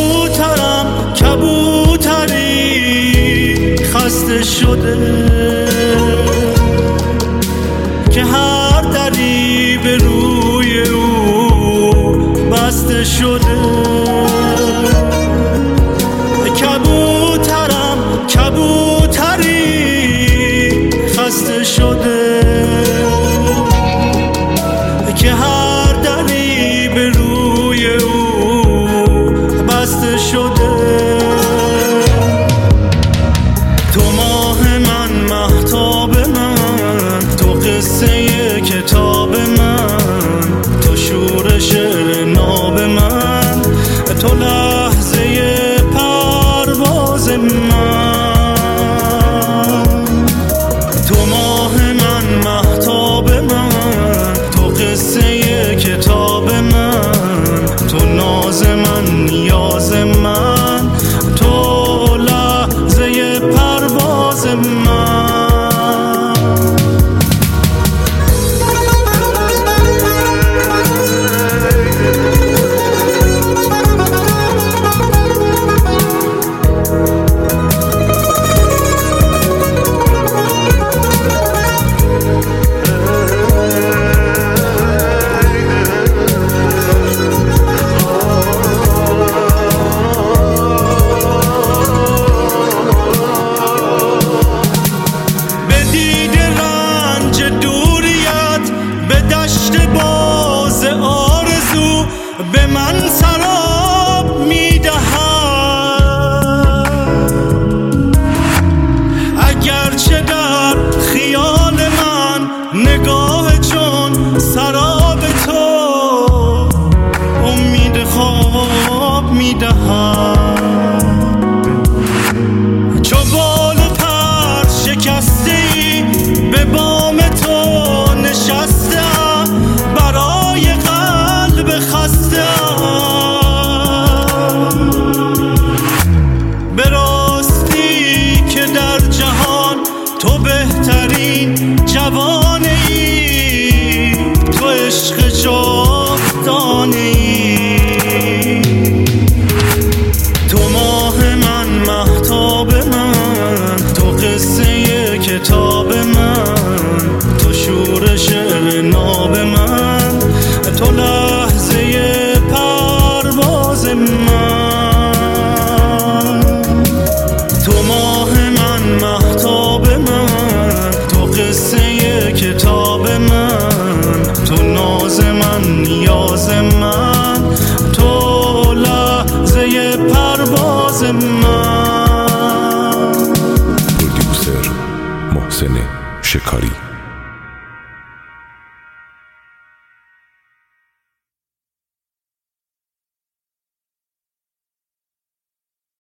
کبوترم کبوتری خسته شده که هر دری به روی او بسته شده. کبوترم کبوتری خسته شده که هر دری به روی او بسته شده. تو ماه من مهتاب من، تو قصه کتاب من، تو شور شعر ناب من، تو لحظه پرواز من. تو ماه من مهتاب من، تو قصه کتاب من، تو ناز من نیاز من، تو لحظه پرواز من. به من سراب میدهد، اگرچه در خیال من نگاه چون سراب تو امید خواب میدهد. چو بال و پر شکستی به بام تو نشستم، برای قلب خسته به راستی که در جهان تو بهترین جوانه ای، تو عشق جاودانه ای. تو ماه من مهتاب من، تو قصه کتاب من، تو شور شعر ناب من، تو لحظه پرواز من. تو ماه من مهتاب من، تو قصه کتاب من، تو ناز من نیاز من، تو لحظه پرواز من. پرودیوسر محسن شکاری.